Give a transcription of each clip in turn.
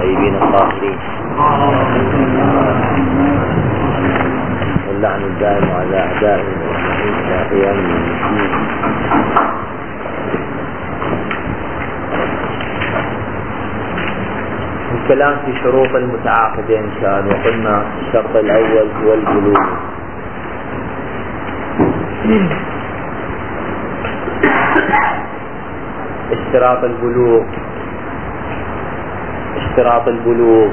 طيبين الطاهرين، واللعن الدائم على أعدائهم والمعين إلى قيام المسلمين. الكلام في شروط المتعاقدين كان، وقلنا الشرط الأول هو البلوغ. اشتراط البلوغ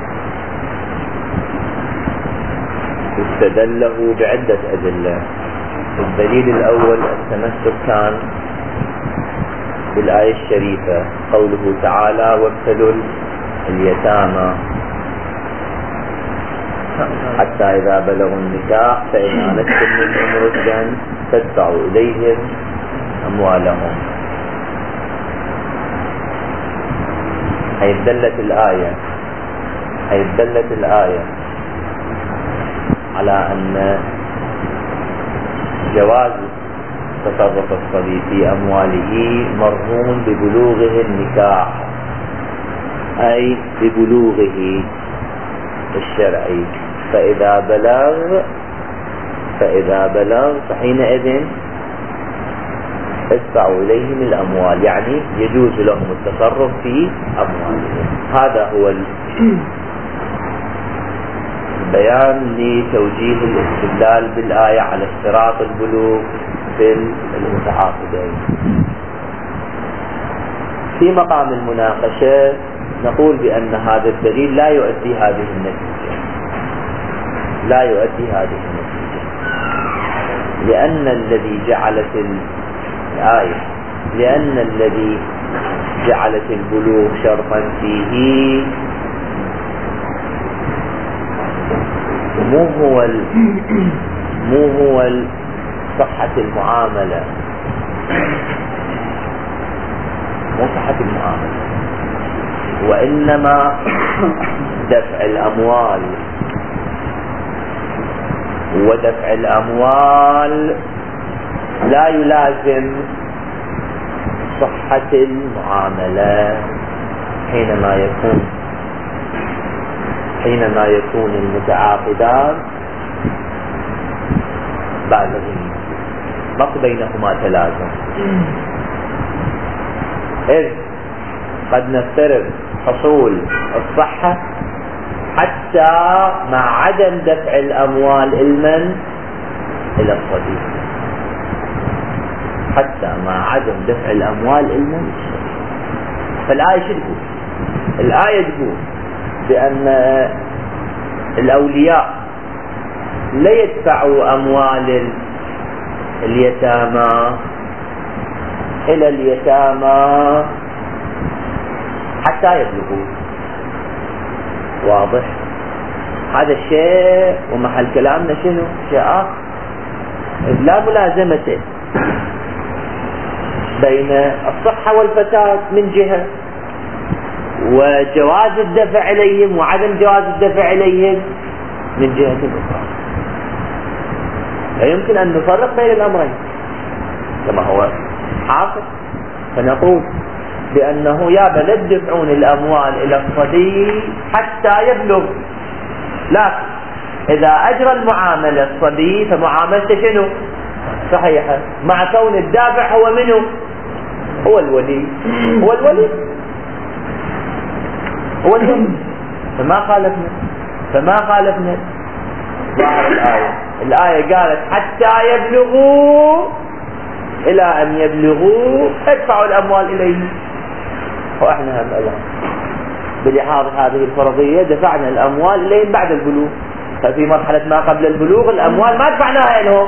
استدله بعدة أدلة. الدليل الأول التمسك كان بالآية الشريفة، قوله تعالى وابتلوا اليتامى حتى إذا بلغوا النكاح فإن آنستم منهم رشدا فادفعوا إليهم أموالهم. حيث دلت الآية على أن جواز تصرف الصبي في أمواله مرهون ببلوغه النكاح، أي ببلوغه الشرعي. فإذا بلغ فحينئذ ادفعوا إليهم الأموال، يعني يجوز لهم التصرف في أموالهم. هذا هو البيان لتوجيه الاستدلال بالآية على اشتراط البلوغ في المتعاقدين. في مقام المناقشة نقول بأن هذا الدليل لا يؤدي هذه النتيجة، لأن الذي جعلت البلوغ شرطا فيه مو هو صحة المعاملة، وإنما دفع الأموال، ودفع الأموال لا يلازم صحة المعاملة حينما يكون المتعاقدان بالغين، ما بينهما تلازم. إذ قد نفترض حصول الصحة حتى مع عدم دفع الأموال إلى الصبي، فالآية شو تقول؟ الآية تقول بأن الأولياء لا يدفعوا أموال اليتامى إلى اليتامى حتى يبلغوا. واضح هذا الشيء، ومحل كلامنا شنو؟ شيء آخر، لا ملازمة بين الصحة والفساد من جهة، وجواز الدفع إليهم وعدم جواز الدفع إليهم من جهة أخرى. لا يمكن أن نفرق بين الأمرين كما هو حاصل، فنقول بأنه يا بلد دفعون الأموال إلى الصبي حتى يبلغ، لكن إذا أجرى المعاملة الصبي فمعاملته شنو؟ صحيحة، مع كون الدافع هو منه؟ هو الولي. فما خالفنا ظاهر الآية قالت حتى يبلغوا، إلى أن يبلغوا ادفعوا الأموال إليه، وإحنا الآن بلحاظ هذه الفرضية دفعنا الأموال إليهم بعد البلوغ، ففي مرحلة ما قبل البلوغ الأموال ما دفعناها لهم،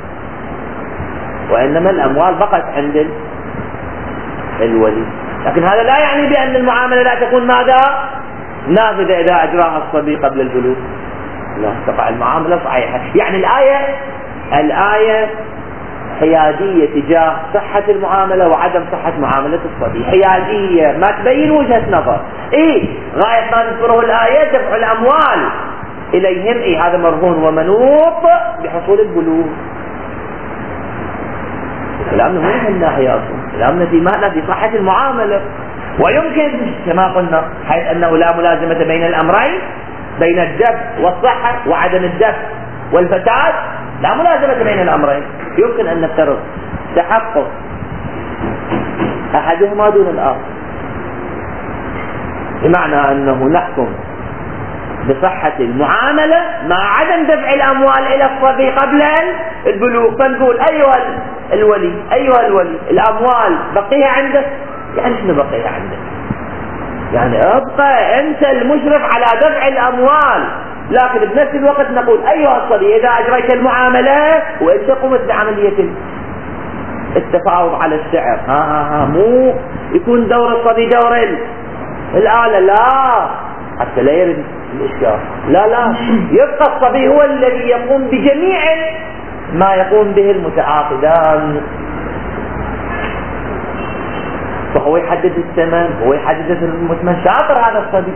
وإنما الأموال بقت عند الولي. لكن هذا لا يعني بأن المعاملة لا تكون ماذا؟ نافذة إذا أجراها الصبي قبل البلوغ، لا، تقع المعاملة صحيحة. يعني الآية حيادية تجاه صحة المعاملة وعدم صحة معاملة الصبي، حيادية، ما تبين وجهة نظر. غاية ما تذكره الآية دفع الأموال إليهم، هذا مرهون ومنوط بحصول البلوغ. كلامنا مو من الناحية أصلا، كلامنا في صحة المعاملة. ويمكن كما قلنا حيث أنه لا ملازمة بين الأمرين، بين الدفع والصحة وعدم الدفع والفساد، لا ملازمة بين الأمرين. يمكن أن نفترض تحقق أحدهما دون الآخر، بمعنى أنه نحكم بصحة المعاملة مع عدم دفع الأموال إلى الصبي قبل البلوغ. فنقول أيها الولي الأموال بقيها عندك. يعني شنو بقيها عندك؟ يعني ابقى أنت المشرف على دفع الأموال، لكن بنفس الوقت نقول أيها الصبي إذا أجريت المعاملة وأنت قمت بعملية التفاوض على السعر، مو يكون دور الصبي دور الآلة، لا، حتى لا يرد الإشكال. لا، يبقى الصبي هو الذي يقوم بجميع ما يقوم به المتعاقدان، فهو يحدد الثمن، هو يحدد المثمن، شاطر هذا الصبي.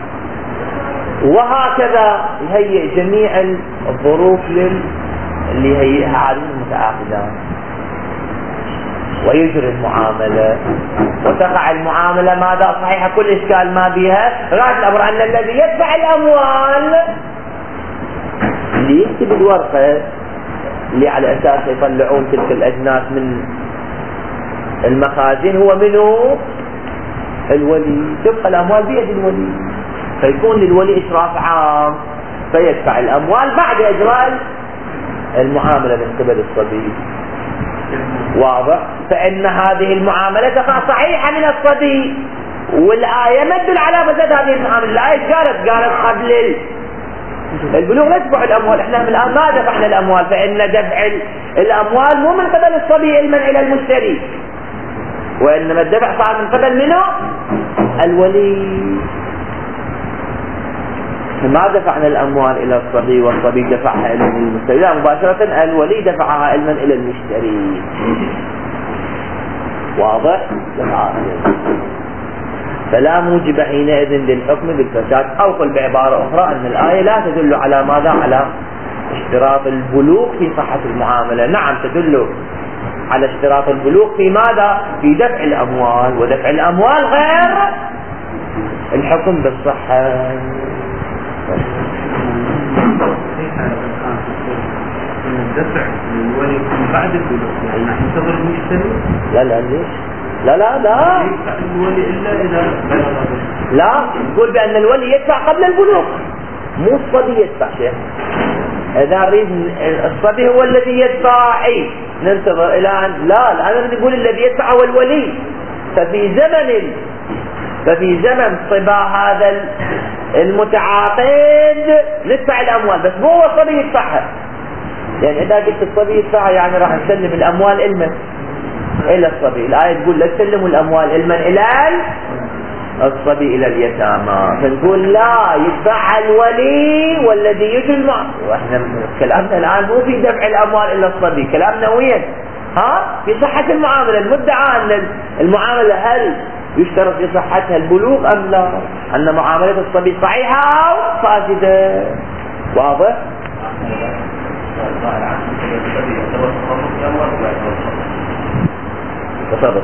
وهكذا يهيئ جميع الظروف اللي يهيئها عادة المتعاقدان، ويجري المعاملة وتقع المعاملة ماذا صحيحة، كل إشكال ما بيها، غاية الأمر أن الذي يدفع الأموال اللي يكتب الورقة اللي على أساس يطلعون تلك الأجناس من المخازن هو منه الولي، تبقى الأموال بيد الولي، فيكون للولي إشراف عام فيدفع الأموال بعد إجراء المعاملة من قبل الصبي. واضح؟ فإن هذه المعاملة تقع صحيحة من الصبي، والآية ما تدل على فساد هذه المعاملة. الآية قالت قبل البلوغ لا تدفع الأموال، احنا الآن ما دفعنا الأموال، فإن دفع الأموال مو من قبل الصبي علما إلى المشتري، وإنما الدفع صار من قبل منه الولي. ما دفعنا الأموال إلى الصبي والصبي دفعها علما إلى المشتري، لا، مباشرة الولي دفعها علما إلى المشتري. واضح؟ دفعها. فلا موجب حينئذ للحكم بالفساد، أو قل بعبارة أخرى أن الآية لا تدل على ماذا؟ على اشتراط البلوغ في صحة المعاملة. نعم تدل على اشتراط البلوغ في ماذا؟ في دفع الأموال، ودفع الأموال غير الحكم بالصحة. الدفع للولي بعد البلوغ، يعني ننتظر المشتري؟ لا ليش؟ لا يدفع الولي إلا إذا بلغ. لا، نقول بأن الولي يدفع قبل البلوغ، مو الصبي يدفع شيء. إذا نريد الصبي هو الذي يدفع، ننتظر إلى أن لا أنا نقول الذي يدفع هو الولي. ففي زمن صبا هذا المتعاقد ندفع الأموال، بس مو هو الصبي يدفعها. يعني إذا قلت الصبي يدفعها يعني راح نسلم الأموال إلى الصبي. الآية تقول لا تسلموا الأموال إلى الصبي إلى اليتامى، فنقول لا، يدفع الولي والذي يجري المعاملة. وإحنا كلامنا الآن مو في دفع الأموال إلى الصبي، كلامنا وين؟ في صحة المعاملة. المدعى أن المعاملة هل يشترط في صحتها البلوغ أم لا؟ أن معاملة الصبي صحيحة أو فاسدة. واضح؟ تصرف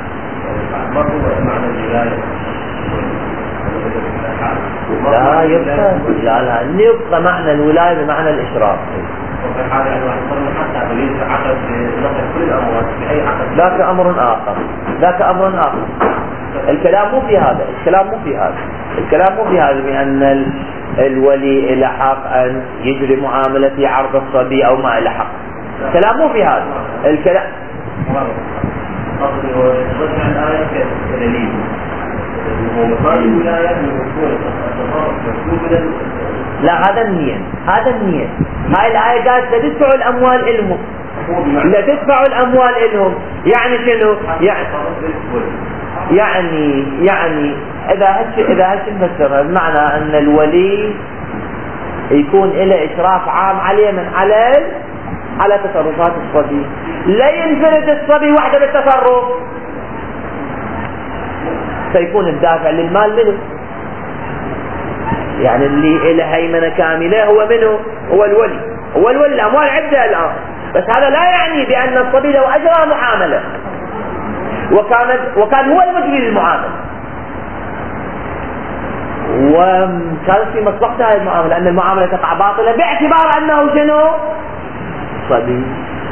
لا يبقى يبقى معنى الولاية بمعنى الإشراف. ذاك أمر آخر. الكلام مو في هذا. الكلام مو في هذا بأن الولي له حق أن يجري معاملة في عرض الصبي أو ما له حق. الكلام مو في هذا. الكلام لا، هذا النية. هاي الآية قالت لا تدفعوا الأموال إلهم، لا تدفعوا الأموال إلهم. يعني شنو؟ يعني إذا هش نفسرها بمعنى أن الولي يكون له إشراف عام عليه من على تصرفات الصبي، لا ينفرد الصبي وحده بالتصرف، سيكون الدافع للمال منه. يعني اللي له هيمنة كاملة هو منه؟ هو الولي. الأموال عنده الآن، بس هذا لا يعني بأن الصبي لو أجرى معاملة وكان هو المجري للمعاملة، وكان في مصلحة هذه المعاملة، لأن المعاملة تقع باطلة باعتبار أنه شنو؟ صبي.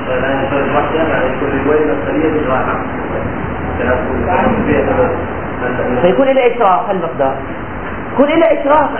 فيكون إلى إشراف المقدار، يكون إلى إشراف.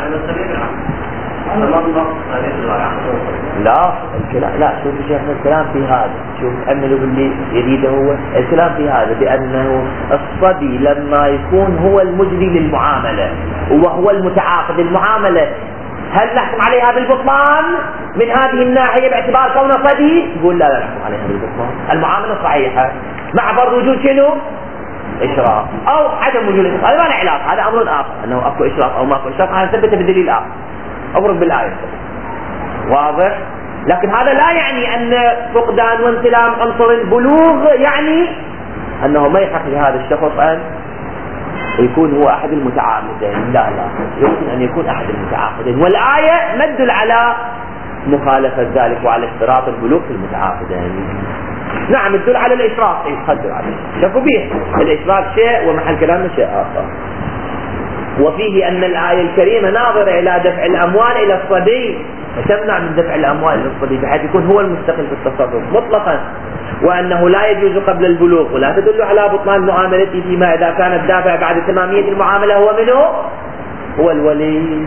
لا شوف شيخ الكلام في هذا، شوف أملوا باللي يريده هو الكلام في هذا، بأنه الصبي لما يكون هو المجري للمعاملة وهو المتعاقد المعاملة، هل نحكم عليها بالبطلان من هذه الناحية باعتبار كونه صبي؟ يقول لا نحكم عليها بالبطلان، المعاملة صحيحة مع فرض وجود شنو؟ إشراف أو عدم وجود إشراف. هذا ما له علاقة، هذا أمر آخر، أنه أكو إشراف أو ماكو إشراف هذا ثبت بالدليل آخر، أضرب بالآية، واضح؟ لكن هذا لا يعني أن فقدان وانسلام عنصر البلوغ يعني أنه ما يحق لهذا الشخص أن يكون هو أحد المتعاقدين، لا يمكن أن يكون أحد المتعاقدين، والآية ما تدل على مخالفة ذلك وعلى اشتراط البلوغ في المتعاقدين. نعم تدل على الإشراف، تدل على شوفوا به الإشراف شيء ومحل كلامنا شيء آخر. وفيه أن الآية الكريمة ناظرة إلى دفع الأموال إلى الصبي، فتمنع من دفع الأموال إلى الصبي بحيث يكون هو المستقل في التصرف مطلقا، وأنه لا يجوز قبل البلوغ، ولا تدل على بطلان معاملته فيما إذا كان الدافع بعد تمامية المعاملة هو منه؟ هو الولي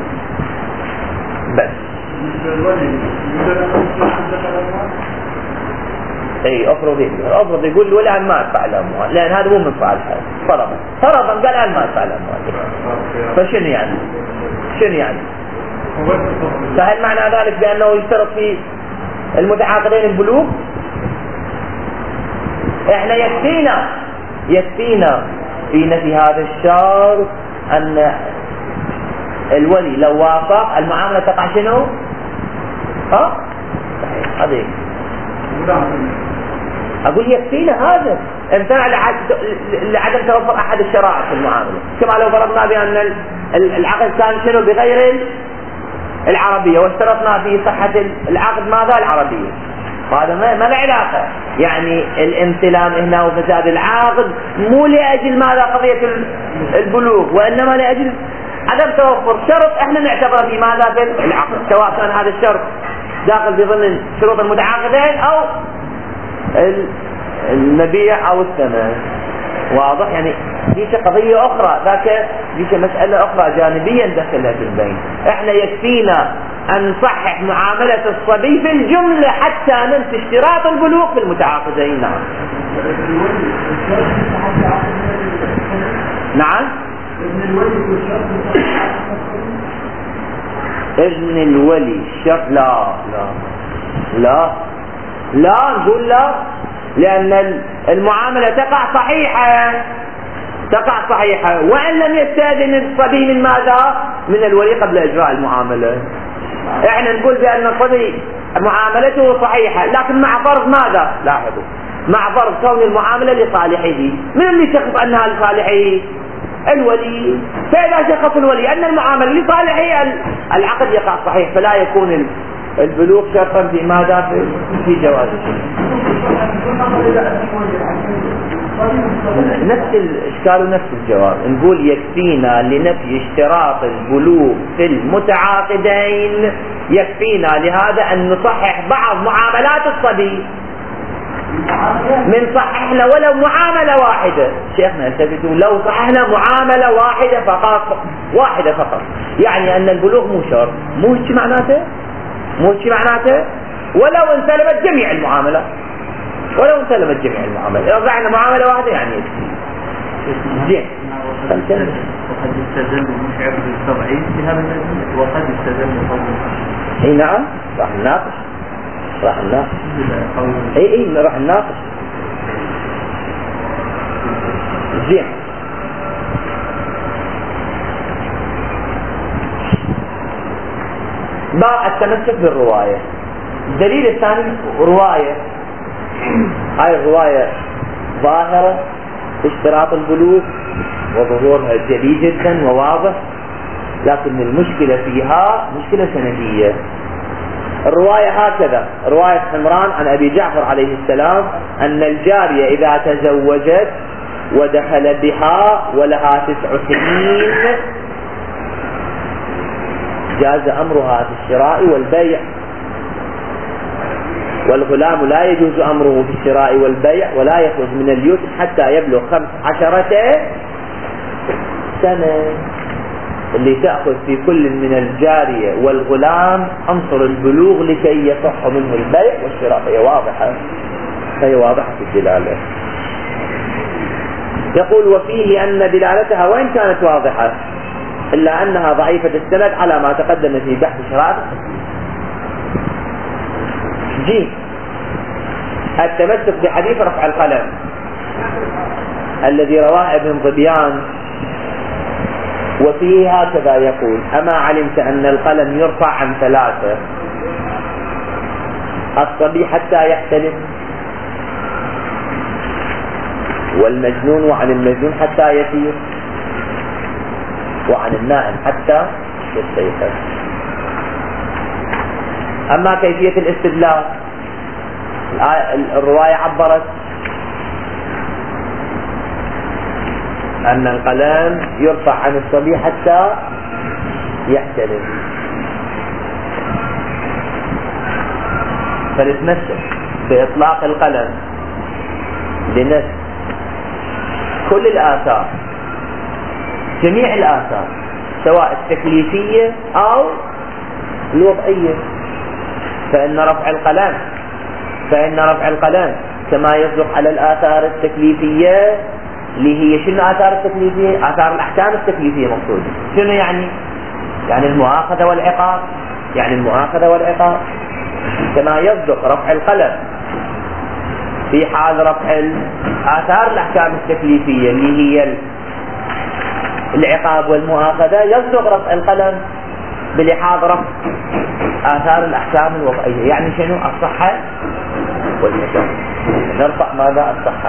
بس. اي افرض يقول الولي ما ادفع الاموال لان هذا مو من فعل هذا، فرضا قال انا ما ادفع الاموال، فشنو يعني؟ فهل معنى ذلك بانه يشترط في المتعاقدين البلوغ؟ احنا يكفينا في نفي هذا الشرط ان الولي لو وافق المعامله تقع شنو؟ صحيح. هذه أقول يكفينا هذا امتنع لعدم توفر أحد الشرائط في المعاملة، كما لو فرضنا بأن العقد كان شنو بغير العربية واشترطنا في صحة العقد ماذا؟ العربية، هذا ما له علاقة. يعني الامتلام هنا وفساد العقد مو لأجل ماذا قضية البلوغ، وإنما لأجل عدم توفر شرط احنا نعتبره في ماذا؟ في العقد، سواء كان هذا الشرط داخل في ضمن شروط المتعاقدين أو المبيع أو الثمن، واضح؟ يعني دي قضية أخرى، ذاك دي مسألة أخرى جانبيا داخلها في البين. احنا يكفينا أن نصحح معاملة الصبي في الجملة حتى ننسى اشتراط البلوغ في المتعاقدين. نعم إذن الولي شرط؟ لا نقول لا، لأن المعاملة تقع صحيحة وإن لم يستأذن الصبي من ماذا؟ من الولي قبل إجراء المعاملة. احنا نقول بأن الصبي معاملته صحيحة، لكن مع فرض ماذا؟ لاحظوا، مع فرض كون المعاملة لصالحه. من اللي شخص أنها لصالحه؟ الولي. فإذا شخص الولي أن المعاملة لصالحه العقد يقع صحيح، فلا يكون البلوغ شرطا في ماذا؟ في جوازه. نفس الإشكال ونفس الجواب. نقول يكفينا لنفي اشتراط البلوغ في المتعاقدين، يكفينا لهذا أن نصحح بعض معاملات الصبي، من صححنا ولو معاملة واحدة. شيخنا التفتوا، لو صححنا معاملة واحدة فقط يعني أن البلوغ مو شرط، مو هيك معناته ولو انسلمت جميع المعاملات، إذا ضعنا معاملة واحدة يعني زين. وقد يستدل مشعر بالتضعيف بهذا الأدلة، وقد يستدل اي نعم راح نناقش راح نناقش زين. باب التمسك بالرواية. الدليل الثاني رواية، هاي الرواية ظاهرة اشتراط البلوغ وظهورها جلي جدا وواضح، لكن المشكلة فيها مشكلة سندية. الرواية هكذا، رواية حمران عن أبي جعفر عليه السلام أن الجارية إذا تزوجت ودخل بها ولها 9 سنين جاز أمرها في الشراء والبيع، والغلام لا يجوز أمره في الشراء والبيع ولا يخرج من اليتم حتى يبلغ 15 سنة. اللي تأخذ في كل من الجارية والغلام عنصر البلوغ لكي يصح منه البيع والشراء. فهي واضحة في الدلالة. يقول وفيه أن دلالتها وإن كانت واضحة إلا أنها ضعيفة السند على ما تقدم في بحث شرائط. جيم التمسك بحديث رفع القلم الذي رواه ابن ظبيان، وفيه هكذا يقول: أما علمت أن القلم يرفع عن 3: الصبي حتى يحتلم، والمجنون وعن المجنون حتى يسير، وعن النائم حتى يستيقظ. أما كيفية الاستدلال، الرواية عبرت أن القلم يرفع عن الصبي حتى يحتلم، فنتمسك بإطلاق القلم لنفس كل الآثار، جميع الآثار سواء التكليفية أو الوضعية. فإن رفع القلم كما يصدق على الآثار التكليفية اللي هي شنو آثار التكليفية؟ آثار الأحكام التكليفية مقصودة. شنو يعني المؤاخذة والعقاب. كما يصدق رفع القلم في حال رفع آثار الأحكام التكليفية اللي هي العقاب والمؤاخذة، يصدق رفع القلم بلحاظ رفع آثار الأحكام الوضعية. يعني شنو؟ الصحة والفساد. نرفع ماذا؟ الصحة.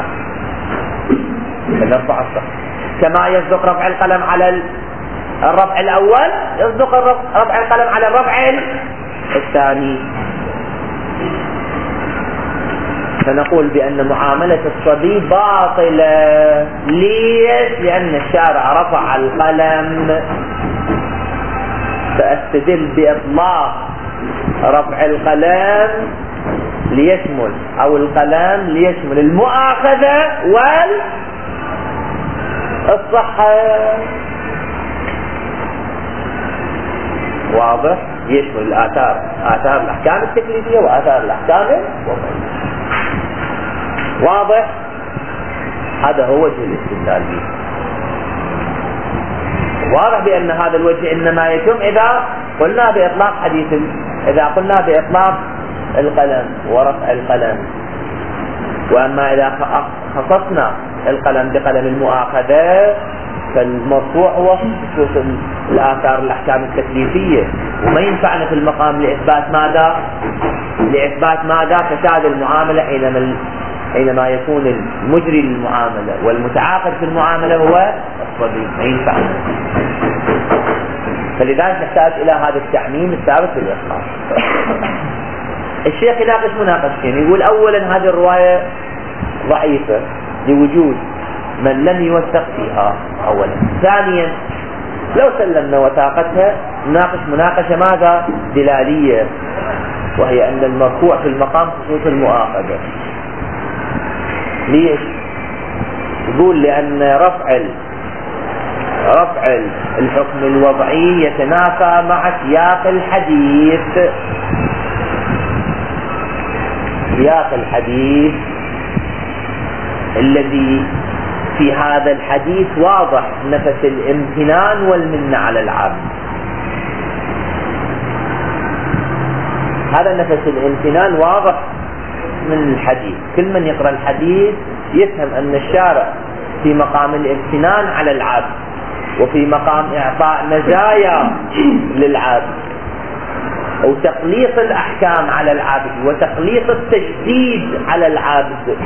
نرفع الصحة. كما يصدق رفع القلم على الرفع الأول، يصدق رفع القلم على الرفع الثاني. فنقول بأن معاملة الصبي باطلة. ليش؟ لأن الشارع رفع القلم، فأستدل بإطلاق رفع القلم ليشمل القلم ليشمل المؤاخذة والصحة. واضح؟ يشمل الآثار، آثار الأحكام التكليفية وآثار الأحكام الوضعية. واضح؟ هذا هو وجه الاستدلال به. واضح بأن هذا الوجه إنما يتم إذا قلنا بإطلاق القلم ورفع القلم. وأما إذا خصصنا القلم بقلم المؤاخذة فالمرفوع هو خصوص الآثار الأحكام التكليفية، وما ينفعنا في المقام لإثبات ماذا؟ فساد المعاملة حينما يكون المجري للمعاملة والمتعاقد في المعاملة هو الصبي، ما ينفعنا. فلذلك نحتاج إلى هذا التعميم الثابت في الإطلاق. الشيخ يناقش مناقشتين، يقول أولا هذه الرواية ضعيفة لوجود من لم يوثق فيها أولا. ثانيا لو سلمنا وثاقتها نناقش مناقشة ماذا؟ دلالية، وهي أن المرفوع في المقام خصوص المؤاخذة. ليش؟ يقول لأن رفع الحكم الوضعي يتنافى مع سياق الحديث الذي في هذا الحديث واضح نفس الامتنان والمنة على العبد. هذا نفس الامتنان واضح من الحديث، كل من يقرأ الحديث يفهم أن الشارع في مقام الامتنان على العبد، وفي مقام إعطاء مزايا للعبد، وتقليص الأحكام على العبد، وتقليص التشديد على العبد،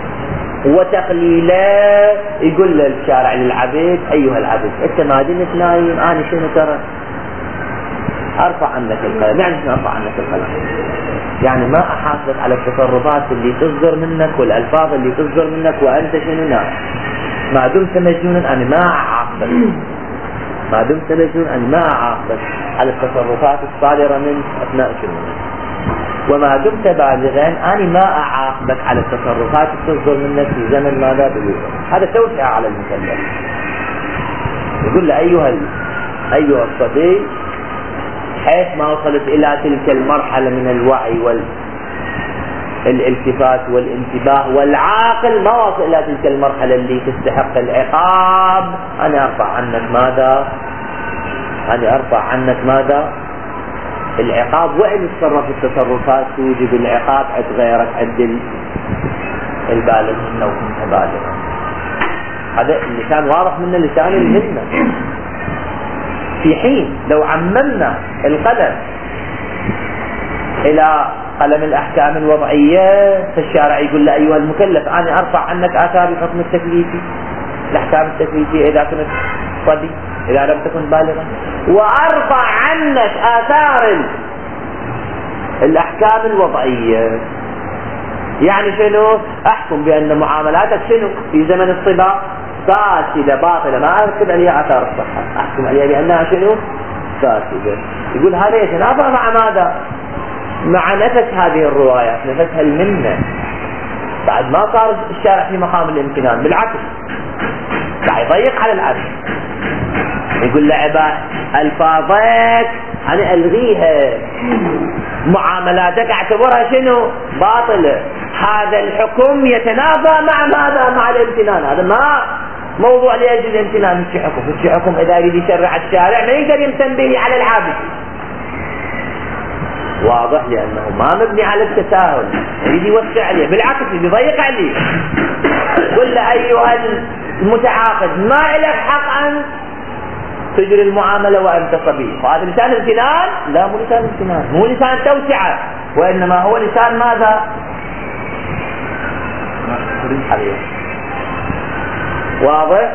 وتقليله. يقول للشارع للعبد: أيها العبد أنت ما دمت نايم، أنا شنو ترى؟ أرفع عنك القلم. يعني شنو أرفع عنك القلم؟ يعني ما أحاسبك على التصرفات اللي تصدر منك والألفاظ اللي تصدر منك وأنت شنو نايم. ما دمت مجنونا أنا ما أعاقبك. ما دمت مسجون أن ما أعاقبك على التصرفات الصادرة منك أثناء شؤونك، وما دمت بالغا أنا ما أعاقبك على التصرفات تصدر منك في زمن ماذا بلوغك. هذا توسعة على المكلف. يقول له أيها الصبي، حيث ما وصلت إلى تلك المرحلة من الوعي والالتفات والانتباه والعاقل، ما وصل إلى تلك المرحلة اللي تستحق العقاب، أنا أرفع عنك ماذا؟ العقاب. وإن تصرف التصرفات توجب العقاب عند غيرك، عند البالغ لو كنت بالغا. هذا اللسان واضح من اللسان المهنة. في حين لو عممنا القلم إلى قلم الأحكام الوضعية، فالشارع يقول له أيها المكلف أنا أرفع عنك آثار الحكم التكليفي، الأحكام التكليفية إذا كنت صبي، إذا لم تكن بالغا، وأرفع عنك آثار الأحكام الوضعية. يعني شنو؟ أحكم بأن معاملاتك شنو في زمن الصبا فاسدة باطلة، ما أركب عليها آثار الصحة، أحكم عليها بأنها شنو؟ فاسدة. يقول هذا يتنافى مع ماذا؟ مع نفس هذه الروايات، نفسها المنة. بعد ما صار الشارع في مقام الامتنان، بالعكس قاعد يضيق على العبد. يقول له الفاظك أنا ألغيها، معاملاتك اعتبرها شنو؟ باطلة. هذا الحكم يتنافى مع ماذا؟ مع الامتنان. هذا ما موضوع لأجل الامتنان. في حكم إذا يريد يشرع الشارع ما يقدر يمتن به على العابد، واضح، لأنه ما مبني على التساهل، يريد يوسع عليه، بالعكس يضيق عليه. قل له أيها المتعاقد ما لك حق أن تجري المعاملة وأنت صبي. وهذا لسان امتنان؟ لا، مو لسان امتنان، مو لسان توسعة، وإنما هو لسان ماذا؟ واضح؟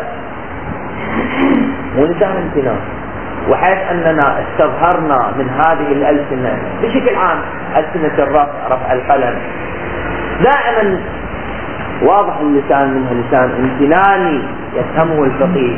مو لسان امتنان. وحيث أننا استظهرنا من هذه الألسنة بشكل عام، ألسنة رفع القلم دائما واضح اللسان منها لسان امتناني يفهمه الفقيه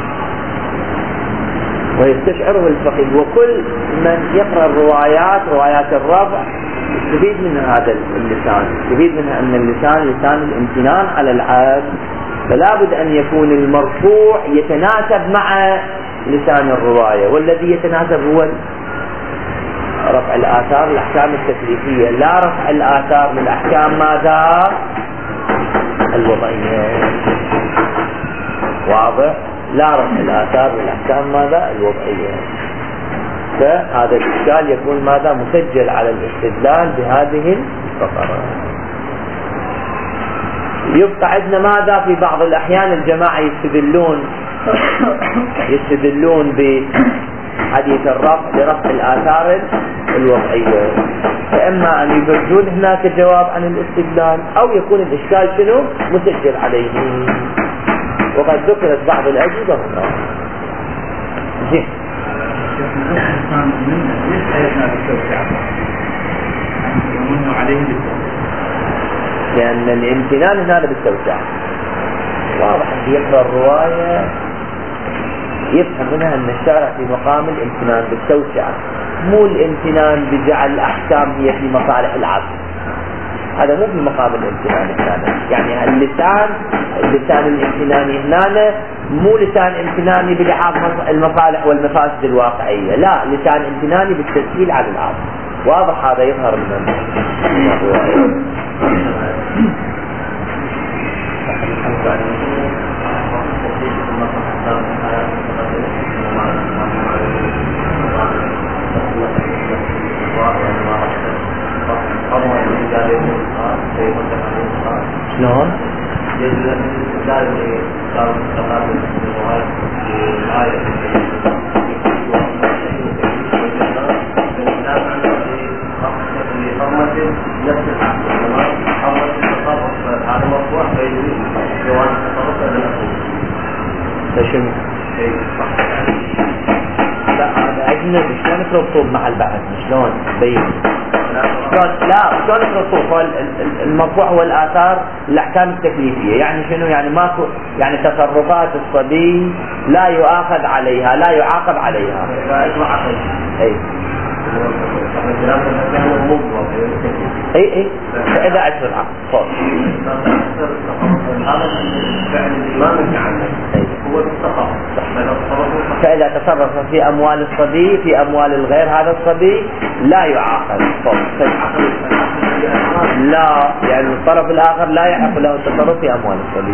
ويستشعره الفقيه، وكل من يقرأ روايات الرفع يستفيد من هذا اللسان، يستفيد منها أن اللسان لسان الامتنان على العبد. فلا بد أن يكون المرفوع يتناسب مع لسان الرواية، والذي يتناسب هو رفع الآثار الأحكام التكليفية، لا رفع الآثار للأحكام ماذا؟ الوضعية. واضح؟ لا رفع الآثار للأحكام ماذا؟ الوضعية. فهذا الإشكال يكون ماذا؟ مسجل على الاستدلال بهذه الفقرة. يبقى عندنا ماذا؟ في بعض الأحيان الجماعة يستدلون بحديث الرفع لرفع الآثار الوضعية، فإما أن يبرزون هناك جواب عن الاستدلال، أو يكون الإشكال شنو؟ مسجل عليه، وقد ذكرت بعض الأجوبة هنا. زين. لأن الامتنان هنا بالتوسعة، واضح أن يقرأ الرواية يفهم منها أن الشارع في مقام الامتنان بالتوسعة، مو الامتنان بجعل الأحكام هي في مصالح العبد. هذا مو في مقام الامتنان هنا. يعني اللسان الامتناني هنا مو لسان امتناني بلحاظ المصالح والمفاسد الواقعية، لا، لسان امتناني بالتسهيل على العبد. واضح؟ هذا يظهر من الرواية. شلون؟ شنو؟ لا، هذا أجنبي، شلون تربطوه مع البعث؟ شلون؟ بين لا شلون الرسوخ؟ هو المرفوع هو الآثار الأحكام التكليفية. يعني شنو؟ يعني ماكو، يعني تصرفات الصبي لا يؤاخذ عليها، لا يعاقب عليها. اي فإذا أجر العقل صوت فإذا تصرف في أموال الصبي في أموال الغير هذا الصبي لا يعاقب صوت. لا، يعني الطرف الآخر لا يحق له التصرف في أموال الصبي.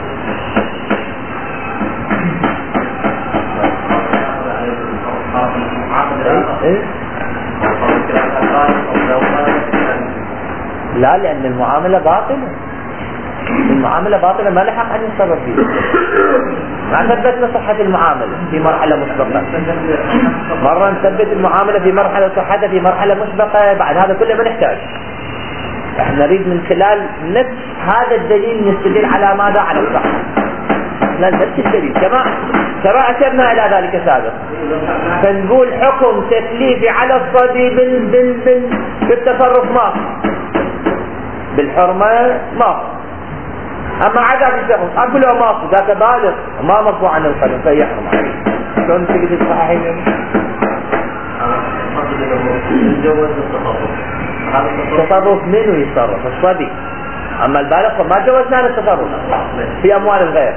لا، لأن المعاملة باطلة. المعاملة باطلة، ما لحق أن يتصرف فيها. ما ثبتنا صحة المعاملة في مرحلة مسبقة. مرة نثبت المعاملة في مرحلة صحتها في مرحلة مسبقة، بعد هذا كله ما نحتاج. احنا نريد من خلال نفس هذا الدليل نستدل على ماذا؟ على الصحة. نفس الدليل كما أشرنا إلى ذلك سابقا. فنقول حكم تكليفي على الصبي بالتصرف ما بالحرمة ما. أما عذاب الشخص أقول له ما ذاك بالغ ما مرفوع عن القلم فيحرم عليه. شلون تقدر تصححين؟ التصرف منه يتصرف الصبي، أما البالغ فما جوزنا التصرف في أموال الغير.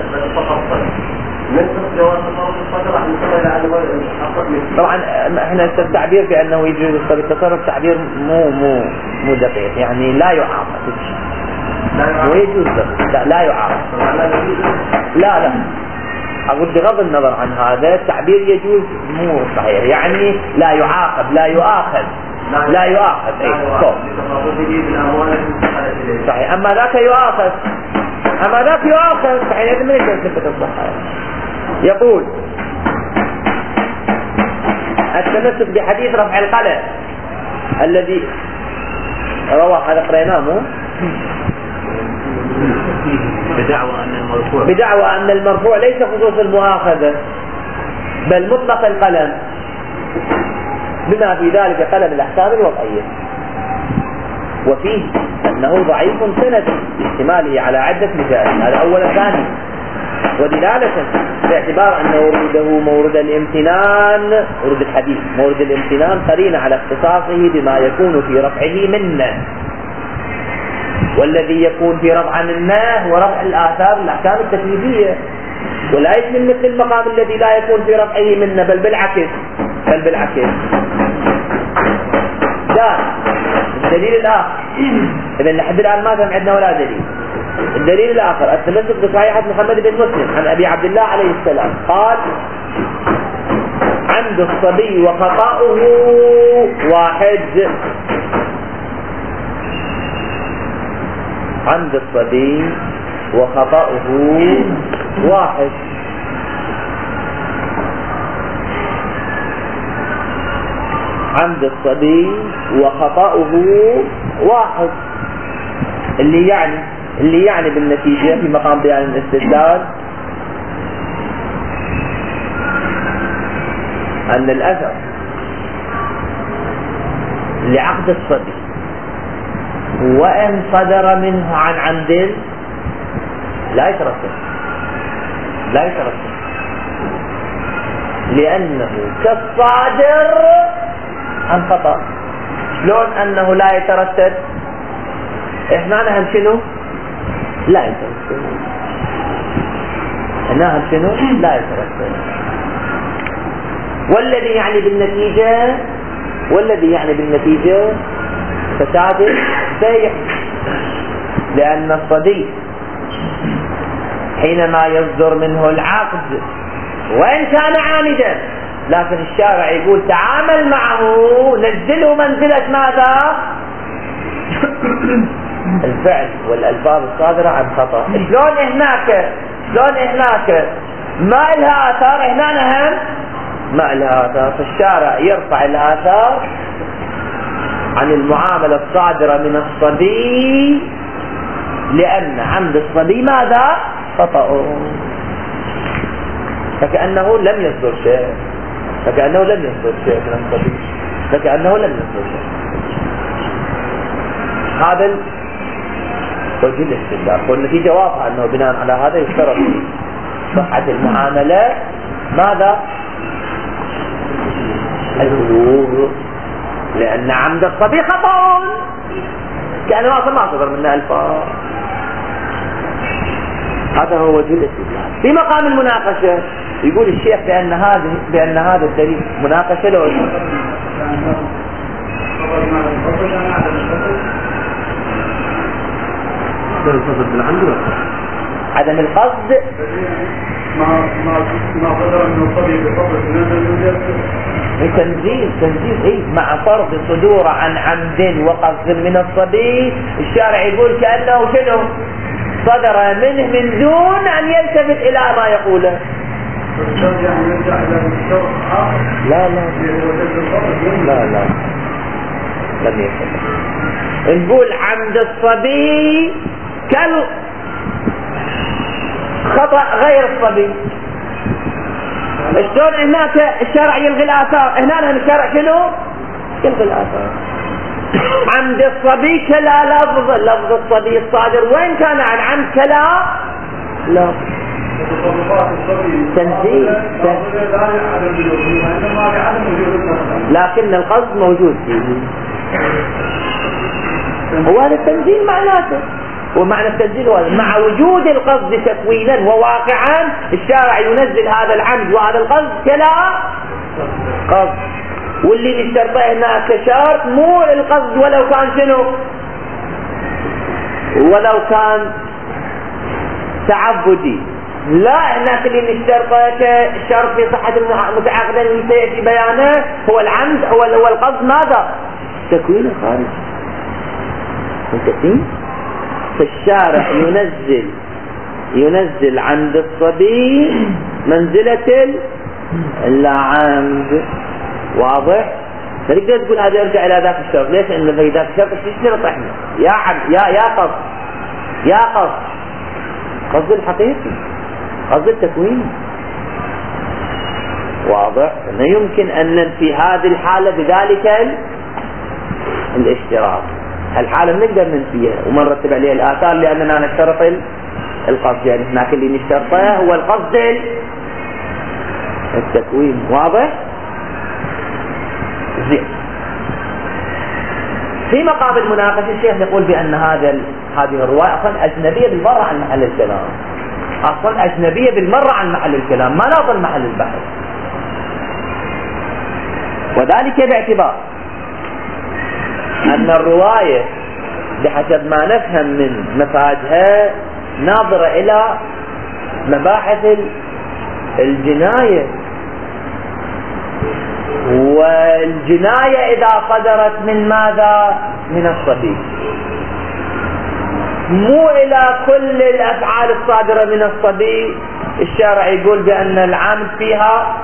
طبعا احنا التعبير بأنه يجوز التصرف تعبير مو دقيق، يعني لا يعاقب ويجوز لا يعاقب. لا أقول بغض النظر عن هذا التعبير يجوز مو صحيح، يعني لا يعاقب لا يؤاخذ لا يؤاخذ. صحيح. أما ذاك يؤاخذ صحيح من يثبت الصحة. يقول التمسك بحديث رفع القلم الذي روى هذا قريناه بدعوى أن المرفوع ليس خصوص المؤاخذة بل مطلق القلم، بما في ذلك قلم الأحكام الوضعية، وفيه أنه ضعيف سند باحتماله على عدة مجال. هذا أولا. ثاني ودلالة باعتبار أن وروده مورد الامتنان، ورود الحديث مورد الامتنان قرين على اختصاصه بما يكون في رفعه منه، والذي يكون في رفع منه هو رفع الآثار الأحكام التكليفية، ولا يشمل مثل المقام الذي لا يكون في رفعه منه بل بالعكس. الدليل الآخر إذا لحد الآن ما عندنا ولا دليل. الدليل الآخر التمسك بصحيحة محمد بن مسلم عن أبي عبد الله عليه السلام قال: عند الصبي وخطأه واحد. عند الصبي وخطأه واحد. عند الصبي وخطأه واحد، اللي يعني بالنتيجة في مقام بيان الاستدلال أن الأثر لعقد الصبي وإن صدر منه عن عمد لا يترتب لأنه كالصادر عن خطأ. شلون أنه لا يترتب؟ إحنا نهم شنو؟ لا يترتب. إحنا هم شنو؟ لا يترتب. والذي يعني بالنتيجة فساد بيع، لأن الصديق حينما يصدر منه العقد وإن كان عامدا، لكن الشارع يقول تعامل معه نزله منزلة ماذا؟ الفعل والألفاظ الصادرة عن خطأ. شلون هناك ما لها آثار، هنا نهم ما لها آثار، فالشارع يرفع الآثار عن المعاملة الصادرة من الصبي، لأن عمد الصبي ماذا؟ خطأ. فكأنه لم يصدر شيء من الصبي، هذا وجه الاستدلال. والنتيجة واضحة أنه بناء على هذا يشترط في صحة المعاملة ماذا؟ البلوغ، لأن عمد الصبي خطأ كأنه ما صدر منه ألفاظ. هذا هو وجه الاستدلال. في مقام المناقشة يقول الشيخ بأن هذا الدليل مناقشة له عدم القصد ما قدر من الصبي بقصد تنزيل مع فرض صدور عن عمد وقصد من الصبي. الشارع يقول كأنه شنو صدر منه من دون أن يلتفت إلى ما يقوله. لا لم يلتفت. نقول عمد الصبي كالخطأ غير الصبي. شلون هناك الشارع يلغي الآثار، هنا الشارع شنو يلغي الآثار. عمد الصبي كلا لفظ الصبي الصادر وين كان عن عمد كلا لا تنزيل، لكن القصد موجود فيه. هو هذا التنزيل معناته، ومعنى التنزيل هو مع وجود القصد تكوينا وواقعا الشارع ينزل هذا العمد وهذا القصد كلا قصد. واللي نشترطه هنا كشرط مو القصد ولو كان شنو، ولو كان تعبدي، لا هناك اللي نشترطه كشرط في صحة المتعاقدة اللي سيأتي بيانه هو العمد هو القصد ماذا؟ تكوين خارج. فالشارع ينزل عند الصبي منزلة العمد. واضح؟ تقدر تقول هذا يرجع الى ذاك الشرط. ليش؟ لان في ذاك الشرط نشترط احنا يا عمد يا قصد الحقيقي، قصد التكوين. واضح؟ انه يمكن ان في هذه الحالة بذلك الاشتراط، الحالة نقدر ننفيها وما نرتب عليها الآثار لأننا نشترط القصد. يعني هناك اللي نشترطه هو القصد التكوين. واضح؟ زين. في مقام المناقشة الشيخ يقول بأن هذه الرواية أصلا أجنبية بالمرة عن محل الكلام، أصلا أجنبية بالمرة عن محل الكلام، ما ناظر محل البحث. وذلك باعتبار أن الرواية بحسب ما نفهم من مفادها ناظرة إلى مباحث الجناية، والجناية إذا صدرت من ماذا؟ من الصبي، مو إلى كل الأفعال الصادرة من الصبي. الشارع يقول بأن العامل فيها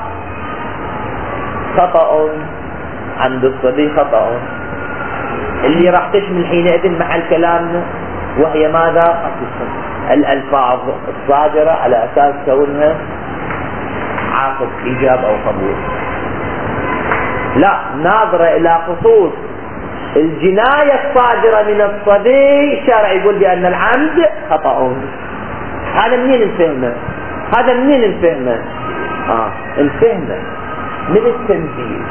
خطأ، عند الصبي خطأ، اللي راح تشمل حينئذ محل كلامنا وهي ماذا؟ الألفاظ الصادرة على أساس كونها عاقد إيجاب أو قبول. لا، ناظرة إلى خصوص الجناية الصادرة من الصبي. الشارع يقول بأن العمد خطأ. هذا منين الفهمة؟ الفهمة من التنزيل.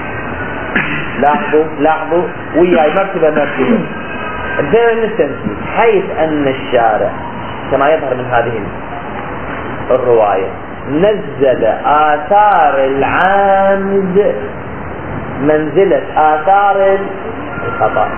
لاحظوا وياي مرتبة الفهمة من التنزيل، حيث أن الشارع كما يظهر من هذه الرواية نزل آثار العمد منزلة آثار الخطأ.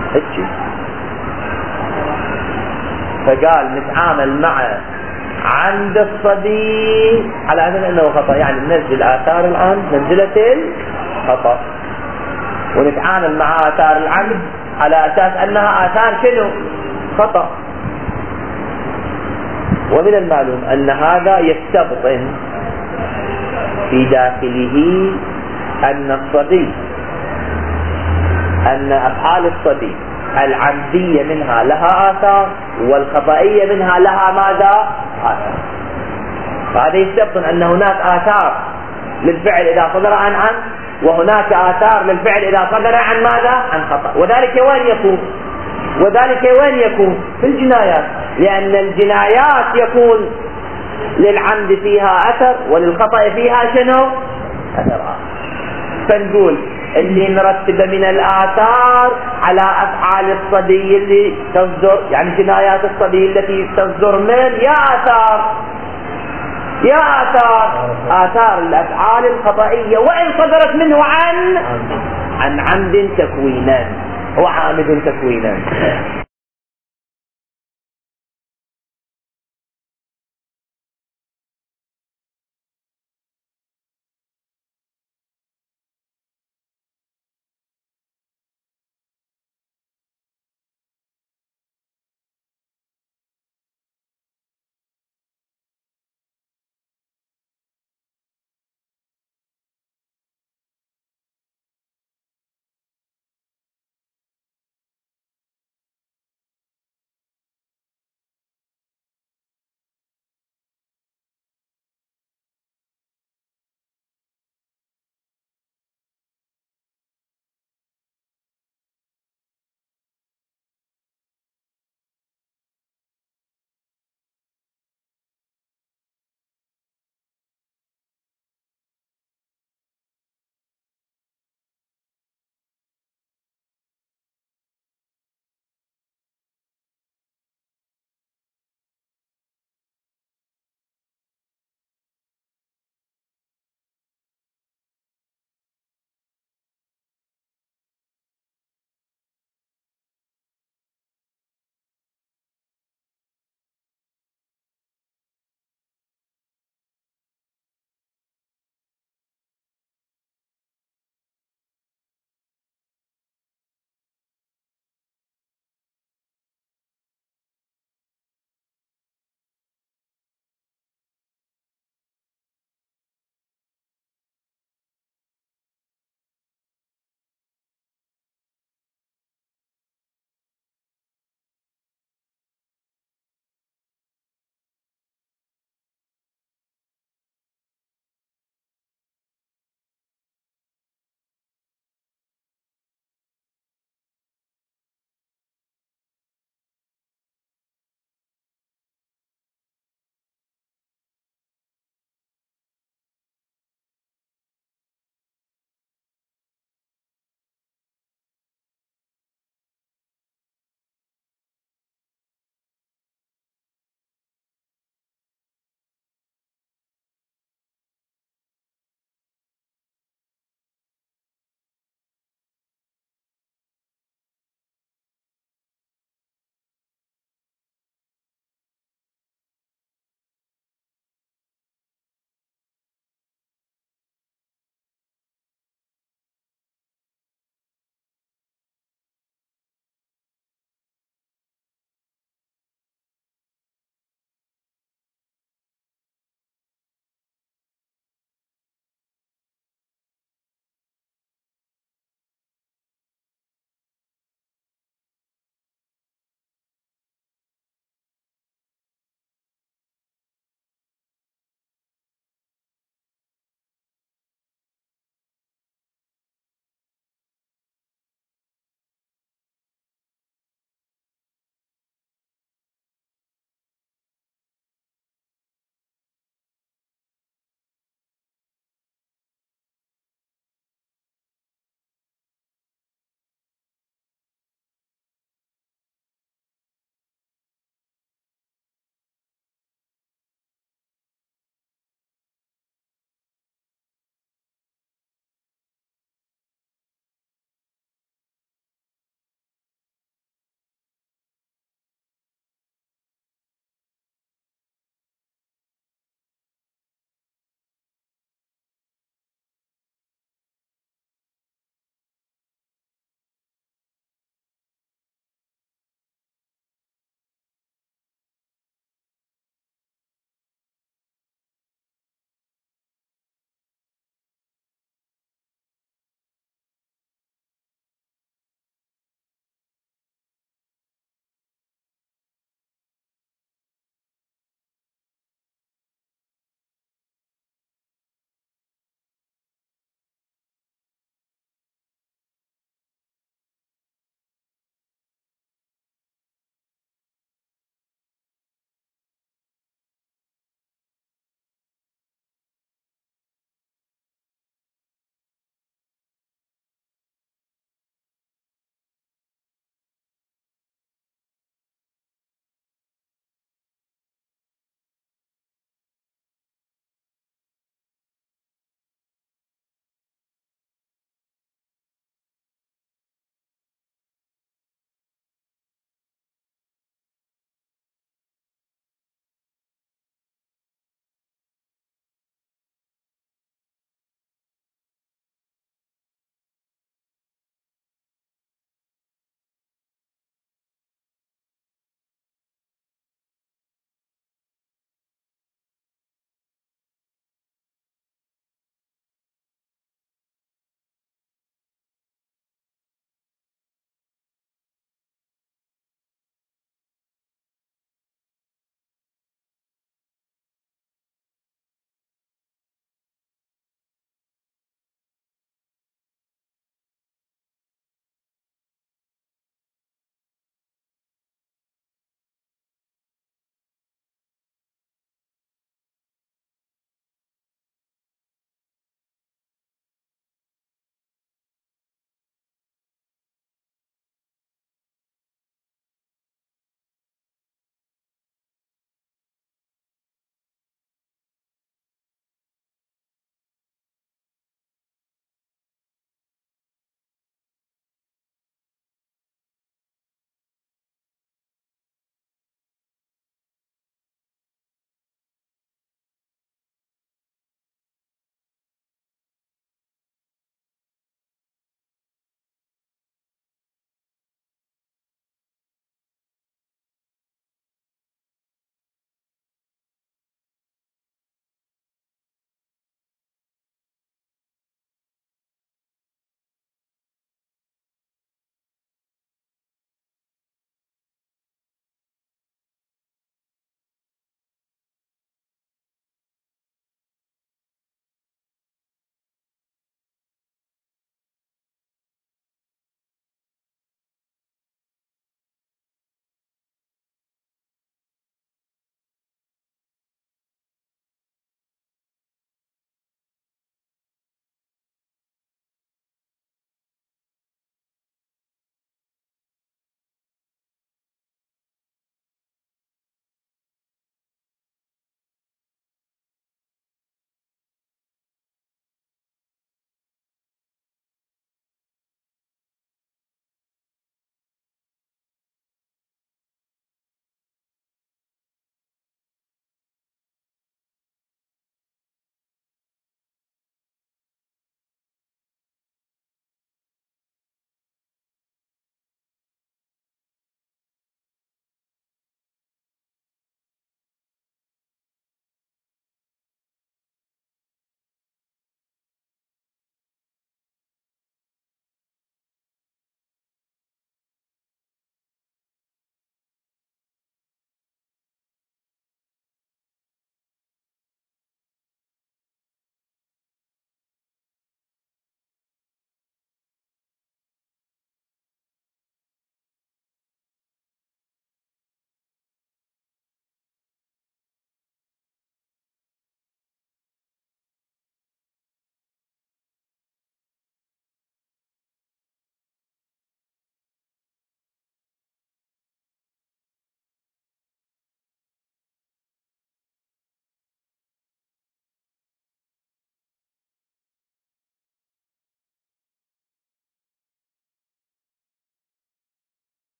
فقال نتعامل مع عند الصبي على أنه خطأ، يعني ننزل آثار العمد منزلة الخطأ، ونتعامل مع آثار العمد على أساس أنها آثار شنو؟ خطأ. ومن المعلوم أن هذا يستبطن في داخله أن أفعال الصبي العمدية منها لها آثار والخطأية منها لها ماذا؟ آثار. فهذا يستبطن أن هناك آثار للفعل إذا صدر عن عمد، وهناك آثار للفعل إذا صدر عن ماذا؟ عن خطأ. وذلك وين يكون؟ وذلك وين يكون؟ في الجنايات، لأن الجنايات يكون للعمد فيها أثر وللخطأ فيها شنو؟ أثر آخر. فنقول اللي مرتبة من الآثار على أفعال الصبي اللي تصدر، يعني جنايات الصبي التي تصدر من يا آثار الأفعال الخطئية، وإن صدرت منه عن عمد تكوينا، هو عامد تكوينا.